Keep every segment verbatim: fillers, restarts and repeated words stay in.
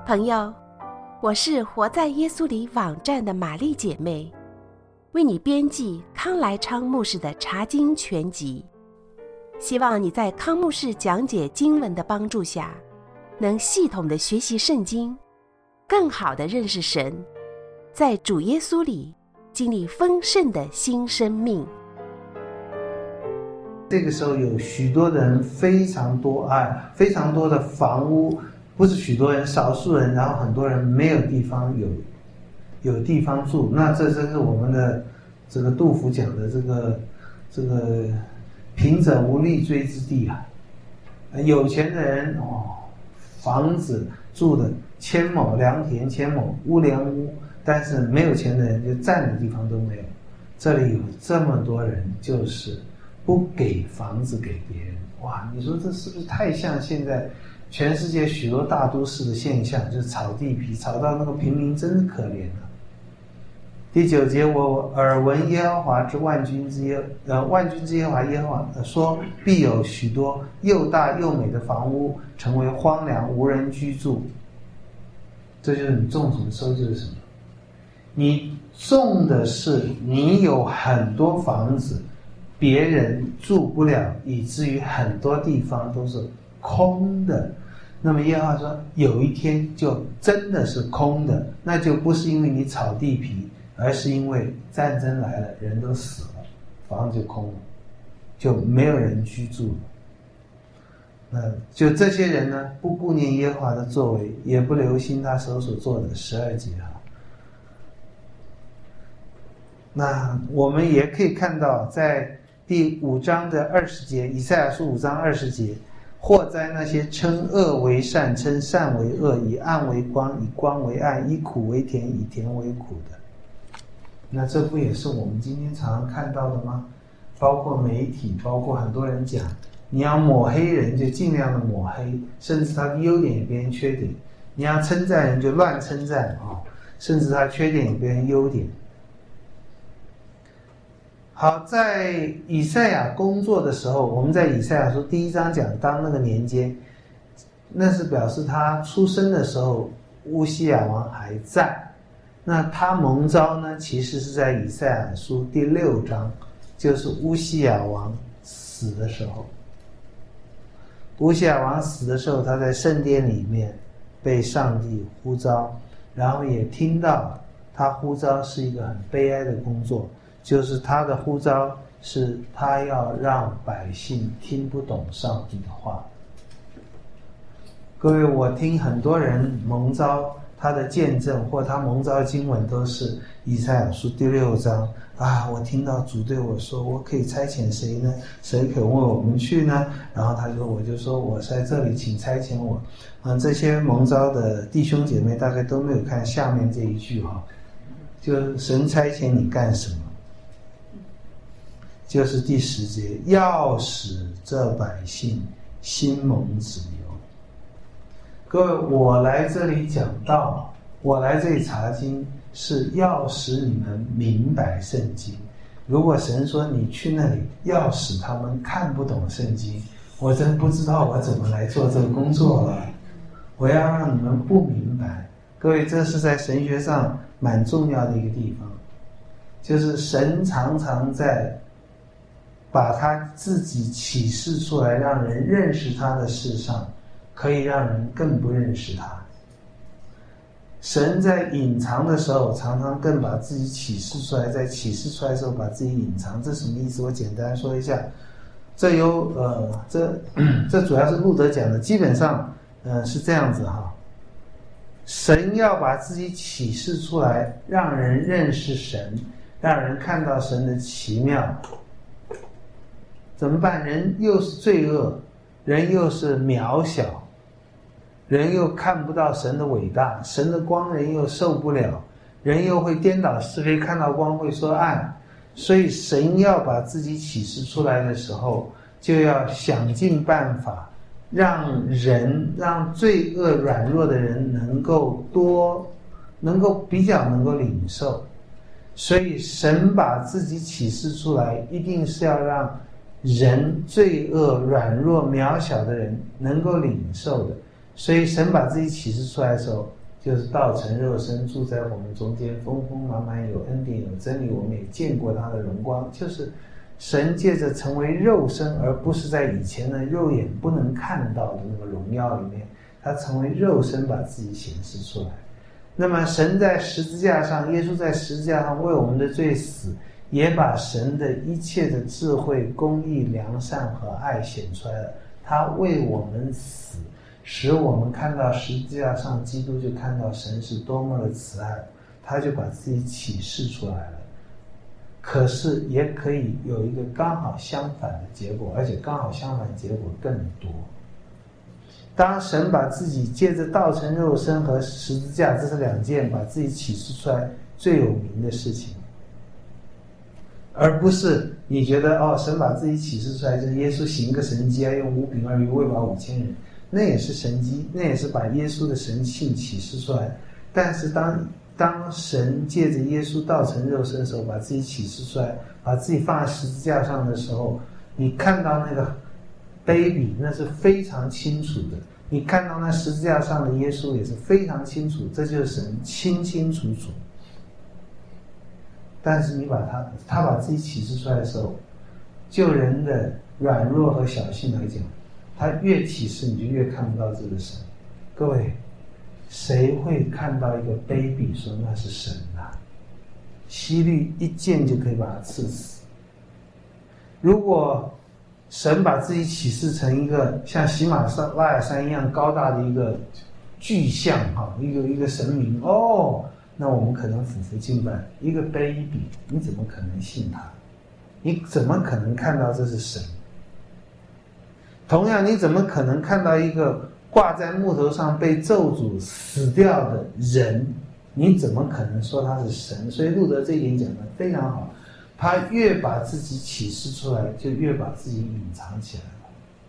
朋友，我是活在耶稣里网站的玛丽姐妹，为你编辑康来昌牧师的查经全集，希望你在康牧师讲解经文的帮助下，能系统的学习圣经，更好的认识神，在主耶稣里经历丰盛的新生命。 这个时候有许多人非常多爱，非常多的房屋，不是许多人，少数人，然后很多人没有地方有有地方住。那这就是我们的这个杜甫讲的这个这个贫者无立锥之地啊。有钱的人哦，房子住的千亩良田，千亩屋梁屋，但是没有钱的人就站的地方都没有。这里有这么多人就是不给房子给别人，哇！你说这是不是太像现在全世界许多大都市的现象？就是炒地皮，炒到那个平民真是可怜了。第九节，我耳闻耶和华之万军之耶呃万军之耶和华耶和华、呃、说，必有许多又大又美的房屋成为荒凉，无人居住。这就是你种什么收就是什么。你种的是你有很多房子，别人住不了，以至于很多地方都是空的。那么耶和华说，有一天就真的是空的，那就不是因为你炒地皮，而是因为战争来了，人都死了，房子就空了，就没有人居住了。那就这些人呢，不顾念耶和华的作为，也不留心他手所做的。十二节啊，那我们也可以看到，在第五章的二十节，以赛亚书五章二十节，祸哉那些称恶为善，称善为恶，以暗为光，以光为暗，以苦为甜，以甜为苦的。那这不也是我们今天常常看到的吗？包括媒体，包括很多人讲，你要抹黑人就尽量的抹黑，甚至他的优点也变成缺点；你要称赞人就乱称赞啊、哦，甚至他缺点也变成优点。好，在以赛亚工作的时候，我们在以赛亚书第一章讲，当那个年间，那是表示他出生的时候，乌西雅王还在。那他蒙召呢，其实是在以赛亚书第六章，就是乌西雅王死的时候。乌西雅王死的时候，他在圣殿里面被上帝呼召，然后也听到他呼召是一个很悲哀的工作，就是他的呼召是他要让百姓听不懂上帝的话。各位，我听很多人蒙召，他的见证或他蒙召的经文都是以赛亚书第六章啊，我听到主对我说，我可以差遣谁呢？谁可为我们去呢？然后他说，我就说我在这里，请差遣我。啊，这些蒙召的弟兄姐妹大概都没有看下面这一句哈，就神差遣你干什么？就是第十节，要使这百姓心蒙脂油。各位，我来这里讲道，我来这里查经，是要使你们明白圣经。如果神说你去那里，要使他们看不懂圣经，我真不知道我怎么来做这个工作了。我要让你们不明白。各位，这是在神学上蛮重要的一个地方，就是神常常在把他自己启示出来，让人认识他的事上，可以让人更不认识他。神在隐藏的时候，常常更把自己启示出来，在启示出来的时候把自己隐藏。这什么意思？我简单说一下。这有呃，这这主要是路德讲的，基本上呃是这样子哈。神要把自己启示出来，让人认识神，让人看到神的奇妙。怎么办？人又是罪恶，人又是渺小，人又看不到神的伟大，神的光人又受不了，人又会颠倒是非，看到光会说暗。所以神要把自己启示出来的时候，就要想尽办法让人，让罪恶软弱的人能够多能够比较能够领受。所以神把自己启示出来，一定是要让人罪恶软弱渺小的人能够领受的。 所以神把自己启示出来的时候，就是道成肉身住在我们中间，丰丰满满有恩典有真理，我们也见过他的荣光。就是神借着成为肉身，而不是在以前的肉眼不能看到的那个荣耀里面，他成为肉身把自己显示出来。那么神在十字架上，耶稣在十字架上为我们的罪死，也把神的一切的智慧、公义、良善和爱显出来了。他为我们死，使我们看到十字架上基督，就看到神是多么的慈爱，他就把自己启示出来了。可是也可以有一个刚好相反的结果，而且刚好相反的结果更多。当神把自己借着道成肉身和十字架，这是两件把自己启示出来最有名的事情，而不是你觉得哦，神把自己启示出来就是耶稣行一个神迹啊，用五饼二鱼喂饱五千人，那也是神迹，那也是把耶稣的神性启示出来。但是当当神借着耶稣道成肉身的时候，把自己启示出来，把自己放在十字架上的时候，你看到那个baby，那是非常清楚的。你看到那十字架上的耶稣也是非常清楚，这就是神清清楚楚。但是你把他他把自己启示出来的时候，就人的软弱和小性来讲，他越启示你就越看不到这个神。各位，谁会看到一个 baby 说那是神啊？希律一剑就可以把他刺死。如果神把自己启示成一个像喜马拉雅山一样高大的一个巨像哈，一个一个神明哦，那我们可能俯伏敬拜。一个 baby， 你怎么可能信他？你怎么可能看到这是神？同样，你怎么可能看到一个挂在木头上被咒诅死掉的人？你怎么可能说他是神？所以路德这一点讲得非常好。他越把自己启示出来，就越把自己隐藏起来了。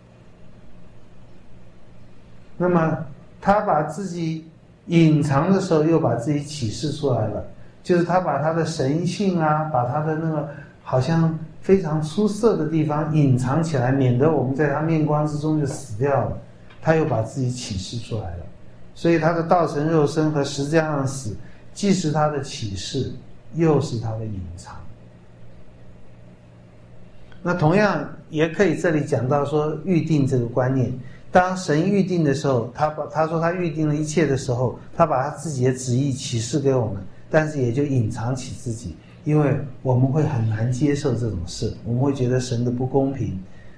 那么他把自己隐藏的时候，又把自己启示出来了，就是他把他的神性啊，把他的那个好像非常出色的地方隐藏起来，免得我们在他面光之中就死掉了。他又把自己启示出来了，所以他的道成肉身和十字架上死，既是他的启示，又是他的隐藏。那同样也可以这里讲到说预定这个观念。当神预定的时候，他把他说他预定了一切的时候，他把他自己的旨意启示给我们，但是也就隐藏起自己，因为我们会很难接受这种事，我们会觉得神的不公平。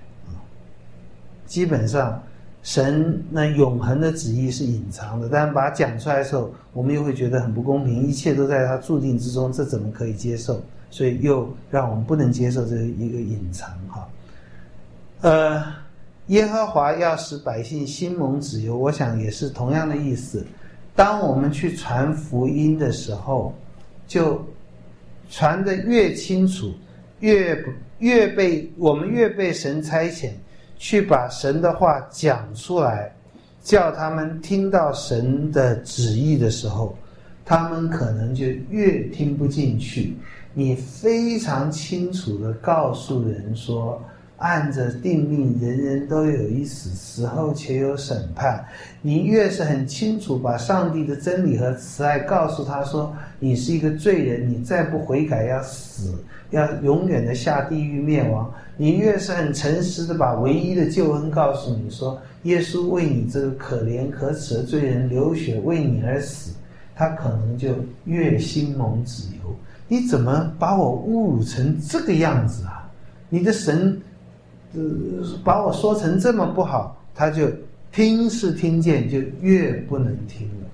基本上神那永恒的旨意是隐藏的，但把它讲出来的时候，我们又会觉得很不公平，一切都在他注定之中，这怎么可以接受？所以又让我们不能接受这一个隐藏哈。呃，耶和华要使百姓心蒙脂油，我想也是同样的意思。当我们去传福音的时候，就传得越清楚，越越被我们越被神差遣去把神的话讲出来，叫他们听到神的旨意的时候，他们可能就越听不进去。你非常清楚地告诉人说，按着定命，人人都有一死，死后且有审判。你越是很清楚把上帝的真理和慈爱告诉他说，你是一个罪人，你再不悔改要死，要永远的下地狱灭亡。你越是很诚实的把唯一的救恩告诉你说，耶稣为你这个可怜可耻的罪人流血，为你而死，他可能就越心蒙脂油。你怎么把我侮辱成这个样子啊？你的神呃，把我说成这么不好，他就听是听见，就越不能听了。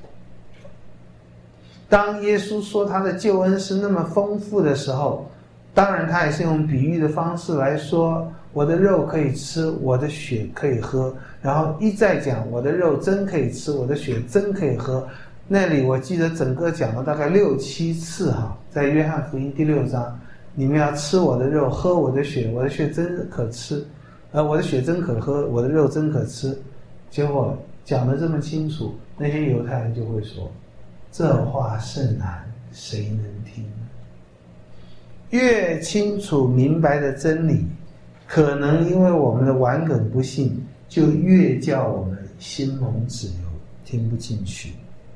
当耶稣说他的救恩是那么丰富的时候，当然他也是用比喻的方式来说，我的肉可以吃，我的血可以喝，然后一再讲我的肉真可以吃，我的血真可以喝。那里我记得整个讲了大概六七次哈，在约翰福音第六章，你们要吃我的肉，喝我的血，我的血真可吃，呃，我的血真可喝，我的肉真可吃。结果讲得这么清楚，那些犹太人就会说，这话甚难，谁能听呢？越清楚明白的真理，可能因为我们的顽梗不信，就越叫我们心蒙脂油，听不进去。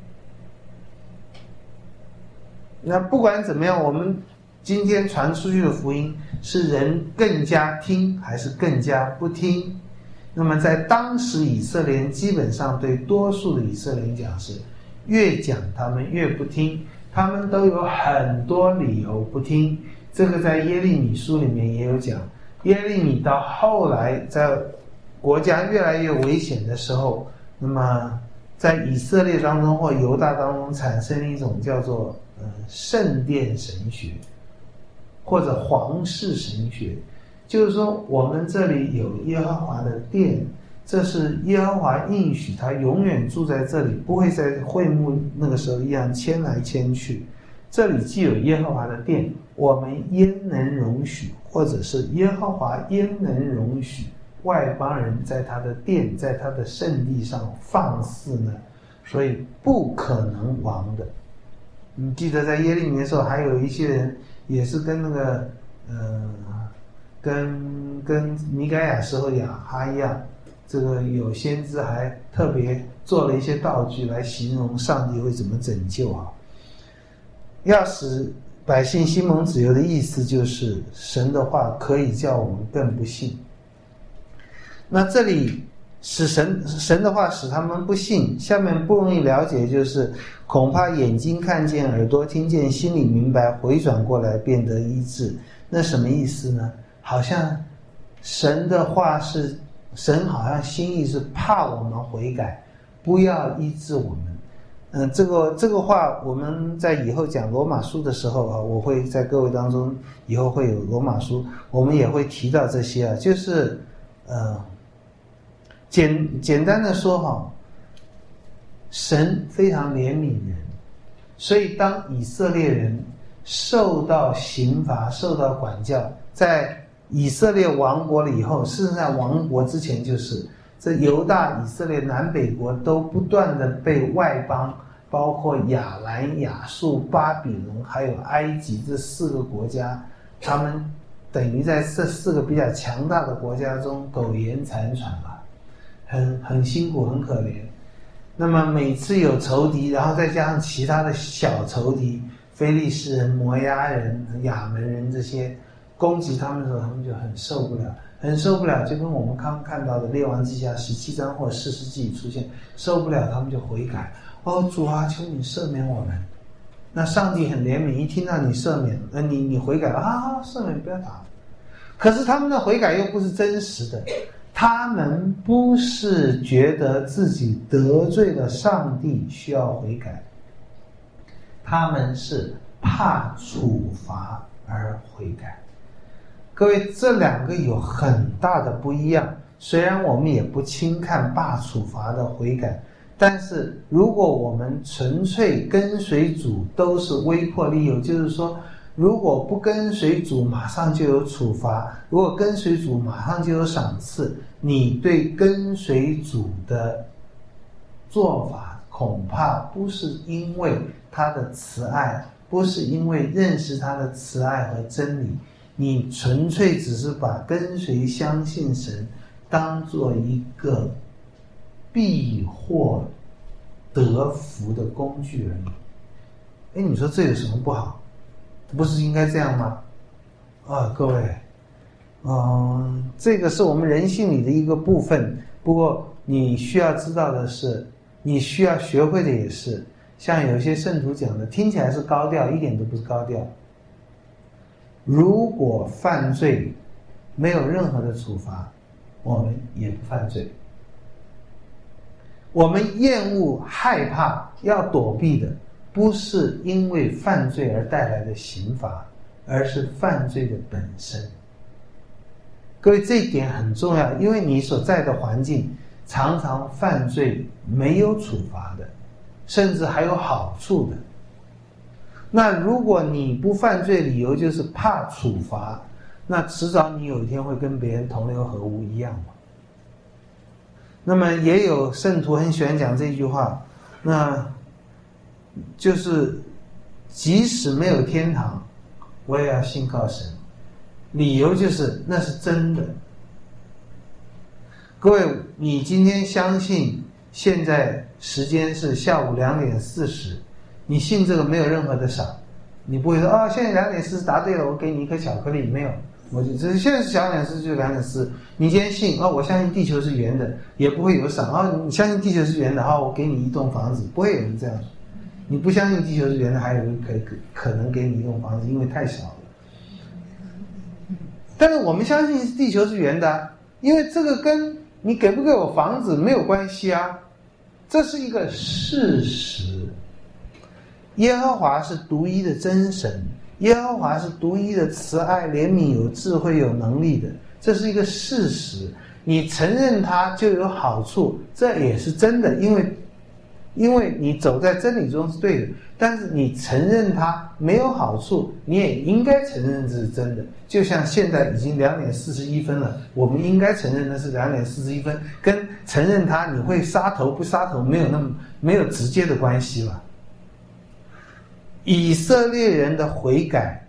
那不管怎么样，我们今天传出去的福音是人更加听还是更加不听？那么在当时以色列人基本上对多数的以色列人讲是越讲他们越不听，他们都有很多理由不听。这个在耶利米书里面也有讲，耶利米到后来在国家越来越危险的时候，那么在以色列当中或犹大当中产生了一种叫做呃圣殿神学或者皇室神学，就是说我们这里有耶和华的殿，这是耶和华应许他永远住在这里，不会在会幕那个时候一样迁来迁去。这里既有耶和华的殿，我们焉能容许，或者是耶和华焉能容许外邦人在他的殿，在他的圣地上放肆呢？所以不可能亡的。你记得在耶利米的时候，还有一些人也是跟那个呃，跟跟弥该亚时候亚哈一样，这个有先知还特别做了一些道具来形容上帝会怎么拯救啊。要使百姓心蒙脂油的意思就是神的话可以叫我们更不信。那这里使神神的话使他们不信，下面不容易了解，就是恐怕眼睛看见，耳朵听见，心里明白，回转过来变得医治。那什么意思呢？好像神的话是神好像心意是怕我们悔改，不要医治我们。嗯，这个这个话我们在以后讲罗马书的时候啊，我会在各位当中以后会有罗马书，我们也会提到这些啊，就是呃简简单的说哈，神非常怜悯人，所以当以色列人受到刑罚、受到管教，在以色列亡国了以后，事实上亡国之前就是这犹大、以色列南北国都不断的被外邦，包括亚兰、亚述、巴比伦还有埃及这四个国家，他们等于在这四个比较强大的国家中苟延残喘吧，很很辛苦，很可怜。那么每次有仇敌，然后再加上其他的小仇敌，非利士人、摩押人、亚门人这些攻击他们的时候，他们就很受不了，很受不了，就跟我们刚刚看到的列王记下十七章或士师记出现，受不了他们就悔改。哦，主啊，求你赦免我们。那上帝很怜悯，一听到你赦免，呃，你你悔改了啊，赦免不要打。可是他们的悔改又不是真实的，他们不是觉得自己得罪了上帝需要悔改，他们是怕处罚而悔改。各位，这两个有很大的不一样。虽然我们也不轻看怕处罚的悔改，但是如果我们纯粹跟随主都是威迫利诱，就是说如果不跟随主马上就有处罚，如果跟随主马上就有赏赐，你对跟随主的做法恐怕不是因为他的慈爱，不是因为认识他的慈爱和真理，你纯粹只是把跟随相信神当做一个避祸得福的工具而已。哎，你说这有什么不好？不是应该这样吗？啊，各位，嗯，这个是我们人性里的一个部分。不过你需要知道的是，你需要学会的也是，像有些圣徒讲的，听起来是高调，一点都不是高调。如果犯罪没有任何的处罚，我们也不犯罪。我们厌恶、害怕、要躲避的，不是因为犯罪而带来的刑罚，而是犯罪的本身。各位，这一点很重要，因为你所在的环境常常犯罪没有处罚的，甚至还有好处的。那如果你不犯罪，理由就是怕处罚，那迟早你有一天会跟别人同流合污一样嘛。那么也有圣徒很喜欢讲这句话，那就是即使没有天堂，我也要信靠神。理由就是那是真的。各位，你今天相信现在时间是下午两点四十，你信这个没有任何的傻，你不会说啊、哦，现在两点四十答对了，我给你一颗巧克力，没有。我就这现在是两点四十就两点四，你今天信啊、哦，我相信地球是圆的，也不会有傻啊、哦，你相信地球是圆的，好，我给你一栋房子，不会有人这样说。你不相信地球是圆的，还有人可以可能给你一栋房子，因为太少了。但是我们相信地球是圆的，因为这个跟你给不给我房子没有关系啊，这是一个事实。耶和华是独一的真神，耶和华是独一的慈爱、怜悯、有智慧、有能力的，这是一个事实。你承认它就有好处，这也是真的，因为因为你走在真理中是对的。但是你承认它没有好处，你也应该承认这是真的。就像现在已经两点四十一分了，我们应该承认的是两点四十一分，跟承认它你会杀头不杀头没有那么没有直接的关系了。以色列人的悔改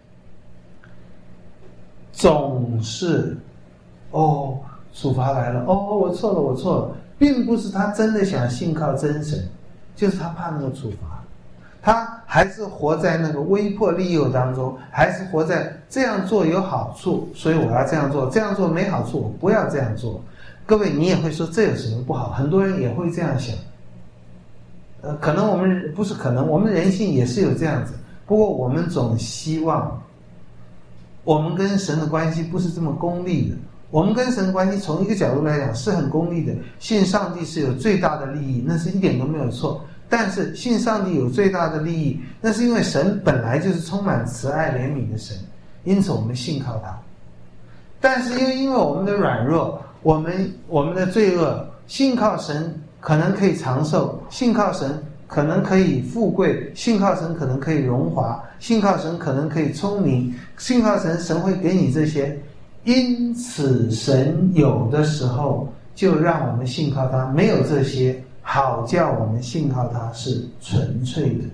总是哦，处罚来了，哦，我错了，我错了，并不是他真的想信靠真神，就是他怕那个处罚，他还是活在那个威迫利诱当中，还是活在这样做有好处，所以我要这样做，这样做没好处，我不要这样做。各位，你也会说这有什么不好？很多人也会这样想。呃，可能我们不是可能，我们人性也是有这样子。不过我们总希望，我们跟神的关系不是这么功利的。我们跟神的关系从一个角度来讲是很功利的，信上帝是有最大的利益，那是一点都没有错。但是信上帝有最大的利益，那是因为神本来就是充满慈爱怜悯的神，因此我们信靠他。但是因为因为我们的软弱，我们我们的罪恶，信靠神可能可以长寿，信靠神可能可以富贵，信靠神可能可以荣华，信靠神可能可以聪明，信靠神神会给你这些。因此神有的时候就让我们信靠他，没有这些好叫我们信靠他是纯粹的。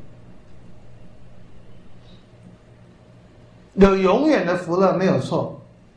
有永远的福乐没有错，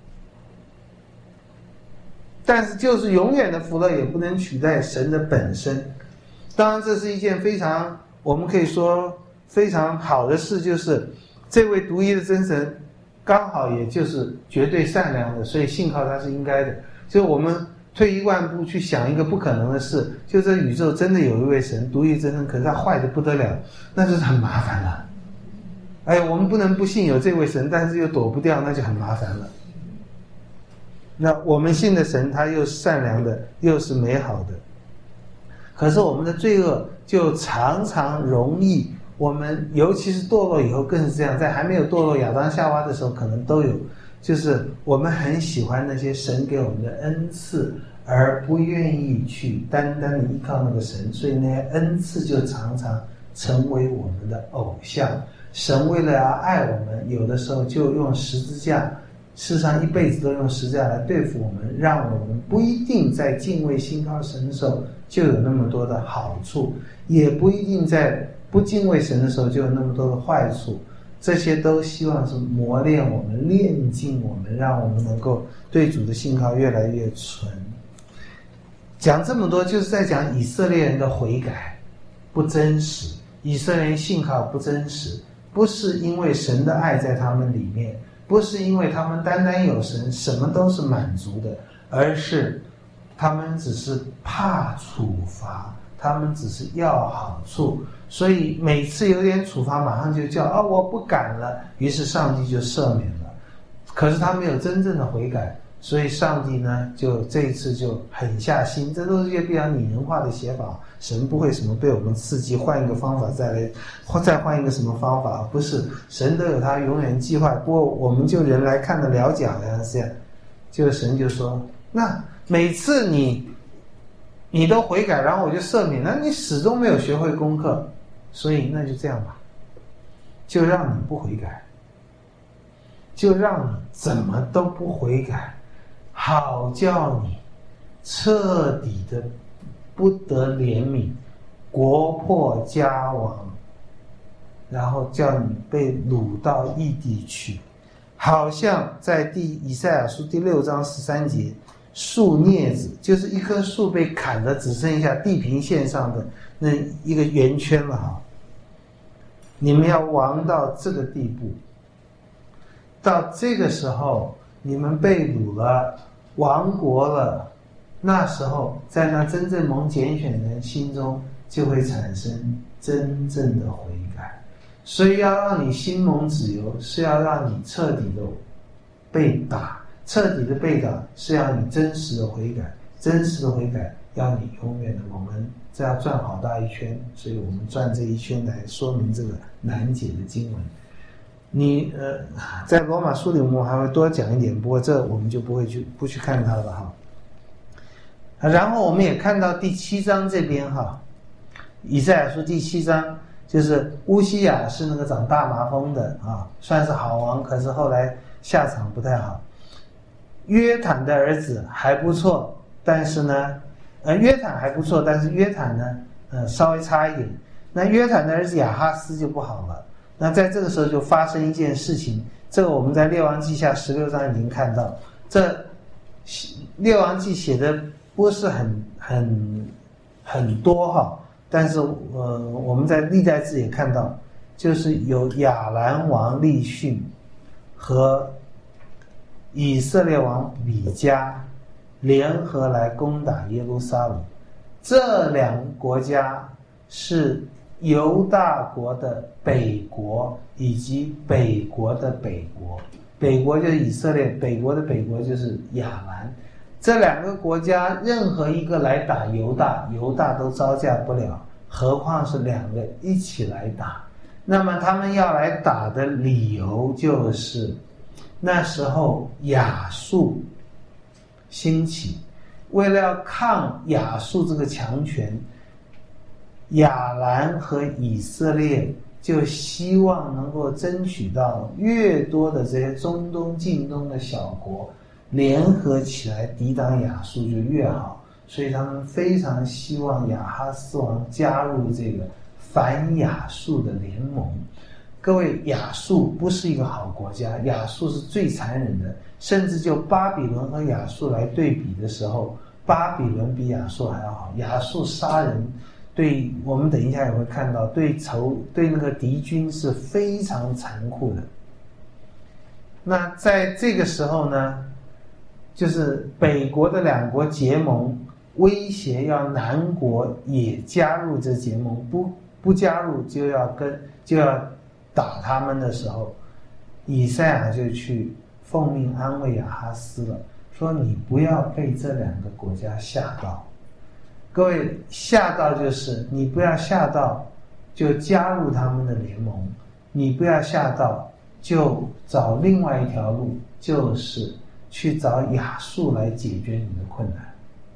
但是就是永远的福乐也不能取代神的本身。当然这是一件非常我们可以说非常好的事，就是这位独一的真神刚好也就是绝对善良的，所以信靠他是应该的。就我们退一万步去想一个不可能的事，就这宇宙真的有一位神独一真神，可是他坏得不得了，那就是很麻烦了。哎，我们不能不信有这位神，但是又躲不掉，那就很麻烦了。那我们信的神他又是善良的，又是美好的，可是我们的罪恶就常常容易，我们尤其是堕落以后更是这样，在还没有堕落亚当夏娃的时候可能都有，就是我们很喜欢那些神给我们的恩赐，而不愿意去单单的依靠那个神，所以那些恩赐就常常成为我们的偶像。神为了要爱我们，有的时候就用十字架，事实上一辈子都用十字架来对付我们，让我们不一定在敬畏信靠神的时候就有那么多的好处，也不一定在不敬畏神的时候就有那么多的坏处。这些都希望是磨练我们，炼净我们，让我们能够对主的信靠越来越纯。讲这么多就是在讲以色列人的悔改不真实，以色列人信靠不真实，不是因为神的爱在他们里面，不是因为他们单单有神什么都是满足的，而是他们只是怕处罚，他们只是要好处，所以每次有点处罚马上就叫啊、哦、我不敢了，于是上帝就赦免了。可是他没有真正的悔改，所以上帝呢就这一次就狠下心，这都是一些比较拟人化的写法，神不会什么被我们刺激换一个方法再来再换一个什么方法，不是，神都有他永远计划。不过我们就人来看得了解好像是这样，就神就说那每次你你都悔改，然后我就赦免，那你始终没有学会功课，所以那就这样吧，就让你不悔改，就让你怎么都不悔改，好叫你彻底的不得怜悯，国破家亡，然后叫你被掳到异地去。好像在第以赛亚书第六章十三节树镊子，就是一棵树被砍得只剩下地平线上的那一个圆圈了哈。你们要亡到这个地步，到这个时候你们被掳了，亡国了，那时候在那真正蒙拣选的人心中就会产生真正的悔改。所以要让你心蒙自由，是要让你彻底的被打，彻底的被打是要你真实的悔改，真实的悔改要你永远的。我们这要转好大一圈，所以我们转这一圈来说明这个难解的经文。你呃，在罗马书里我们还会多讲一点，不过这我们就不会去不去看它了哈。然后我们也看到第七章这边哈，以赛亚书第七章。就是乌西雅是那个长大麻风的啊，算是好王，可是后来下场不太好。约坦的儿子还不错，但是呢，呃，约坦还不错，但是约坦呢，呃，稍微差一点。那约坦的儿子亚哈斯就不好了。那在这个时候就发生一件事情，这个我们在列王记下十六章已经看到。这列王记写的不是很很很多哈。但是呃，我们在历代志也看到，就是有亚兰王利逊和以色列王比加联合来攻打耶路撒冷。这两个国家是犹大国的北国以及北国的北国，北国就是以色列，北国的北国就是亚兰。这两个国家任何一个来打犹大，犹大都招架不了，何况是两个一起来打。那么他们要来打的理由就是，那时候亚述兴起，为了要抗亚述这个强权，亚兰和以色列就希望能够争取到越多的这些中东近东的小国联合起来抵挡亚述就越好，所以他们非常希望亚哈斯王加入这个反亚述的联盟。各位，亚述不是一个好国家，亚述是最残忍的，甚至就巴比伦和亚述来对比的时候，巴比伦比亚述还要好。亚述杀人，对我们等一下也会看到，对仇对那个敌军是非常残酷的。那在这个时候呢，就是北国的两国结盟，威胁要南国也加入这结盟，不不加入就要跟就要打他们的时候，以赛亚就去奉命安慰亚哈斯了，说你不要被这两个国家吓到。各位，吓到就是你不要吓到就加入他们的联盟，你不要吓到就找另外一条路，就是去找亚述来解决你的困难。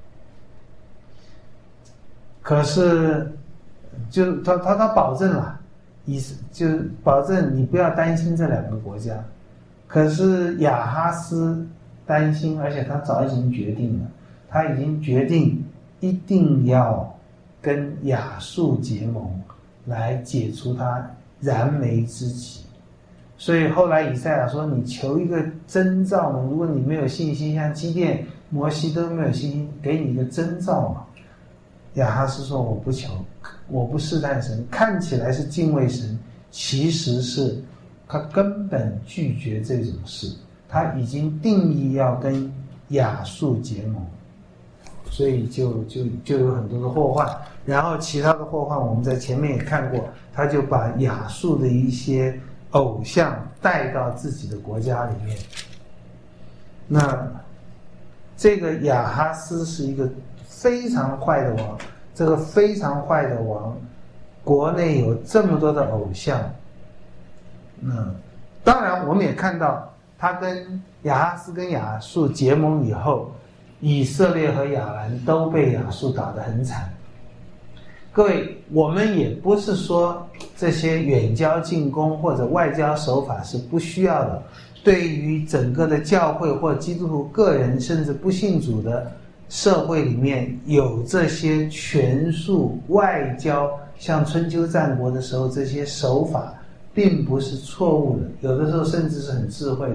可是就他他他保证了，意思就是保证你不要担心这两个国家。可是亚哈斯担心，而且他早已经决定了，他已经决定一定要跟亚述结盟，来解除他燃眉之急。所以后来以赛亚说，你求一个征兆嘛，如果你没有信心，像基甸、摩西都没有信心，给你一个征兆嘛。亚哈斯说，我不求，我不试探神，看起来是敬畏神，其实是他根本拒绝这种事，他已经定义要跟亚述结盟，所以就就就有很多的祸患。然后其他的祸患我们在前面也看过，他就把亚述的一些偶像带到自己的国家里面。那这个亚哈斯是一个非常坏的王，这个非常坏的王，国内有这么多的偶像。那当然我们也看到，他跟亚哈斯跟亚述结盟以后，以色列和亚兰都被亚述打得很惨。各位，我们也不是说这些远交近攻或者外交手法是不需要的，对于整个的教会或基督徒个人甚至不信主的社会里面，有这些权术外交，像春秋战国的时候，这些手法并不是错误的，有的时候甚至是很智慧的。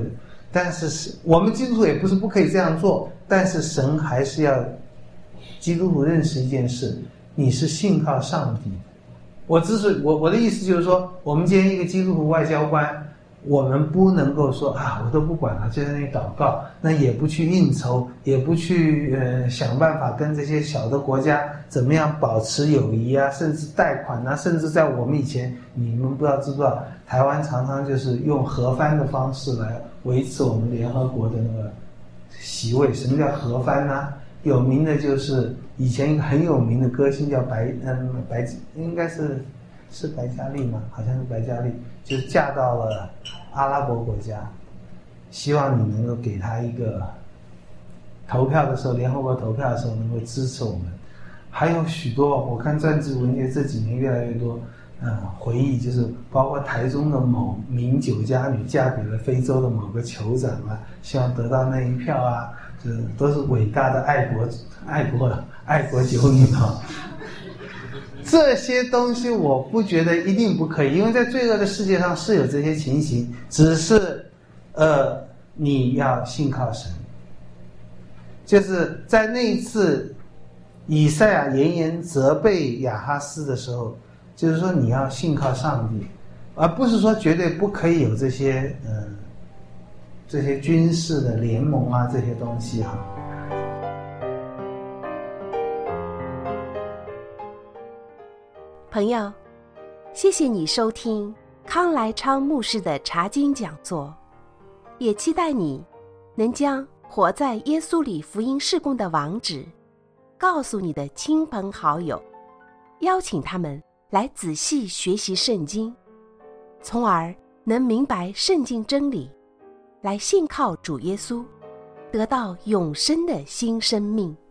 但是是我们基督徒也不是不可以这样做，但是神还是要基督徒认识一件事，你是信靠上帝的。我之所以我我的意思就是说，我们今天一个基督徒外交官，我们不能够说啊，我都不管了，就在那里祷告，那也不去应酬，也不去呃想办法跟这些小的国家怎么样保持友谊啊，甚至贷款啊，甚至在我们以前，你们不知道知不知道，台湾常常就是用和番的方式来维持我们联合国的那个席位。什么叫和番呢？有名的就是以前一个很有名的歌星叫白嗯白应该是是白嘉丽吗？好像是白嘉丽，就是嫁到了阿拉伯国家，希望你能够给她一个投票的时候，联合国投票的时候能够支持我们。还有许多，我看传记文学这几年越来越多，嗯，回忆就是包括台中的某名酒家女嫁给了非洲的某个酋长啊，希望得到那一票啊，这都是伟大的爱国爱国爱国酒女啊。这些东西我不觉得一定不可以，因为在罪恶的世界上是有这些情形，只是呃你要信靠神。就是在那一次以赛亚严严责备亚哈斯的时候，就是说你要信靠上帝，而不是说绝对不可以有这些嗯、呃、这些军事的联盟啊，这些东西哈、啊。 朋友，谢谢你收听康来昌牧师的查经讲座，也期待你能将活在耶稣里福音事工的网址告诉你的亲朋好友，邀请他们来仔细学习圣经，从而能明白圣经真理，来信靠主耶稣，得到永生的新生命。